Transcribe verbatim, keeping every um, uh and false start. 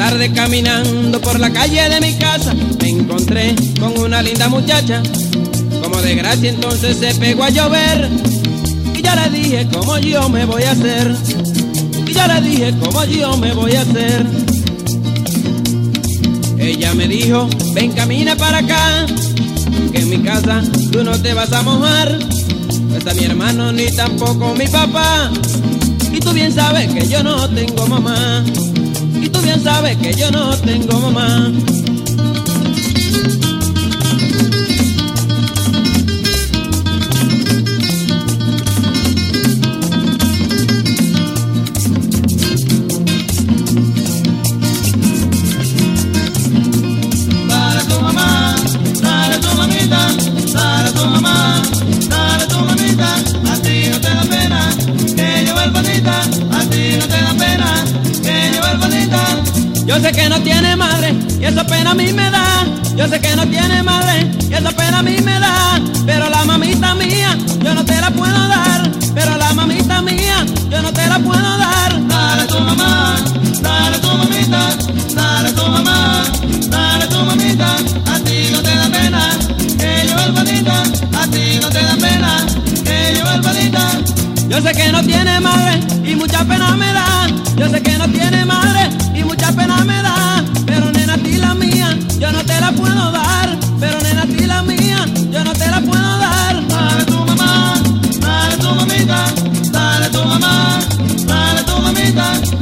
tarde caminando por la calle de mi casa me encontré con una linda muchacha. Como de gracia entonces se pegó a llover y yo le dije cómo yo me voy a hacer. Y yo le dije cómo yo me voy a hacer. Ella me dijo, ven camina para acá, que en mi casa tú no te vas a mojar. No está mi hermano ni tampoco mi papá, y tú bien sabes que yo no tengo mamá. Y tú bien sabes que yo no tengo mamá. Yo sé que no tiene madre y esa pena a mí me da. Yo sé que no tiene madre y esa pena a mí me da. Pero la mamita mía yo no te la puedo dar. Pero la mamita mía yo no te la puedo dar. Dale a tu mamá, dale a tu mamita, dale a tu mamá, dale a tu mamita. A ti no te da pena que yo hermanita. A ti no te da pena que yo hermanita. Yo sé que no tiene madre y mucha pena me da. Yo sé que no tiene madre y mucha pena me da. Pero nena, a ti la mía yo no te la puedo dar. Pero nena, a ti la mía yo no te la puedo dar. Dale a tu mamá, dale a tu mamita, dale a tu mamá, dale a tu mamita.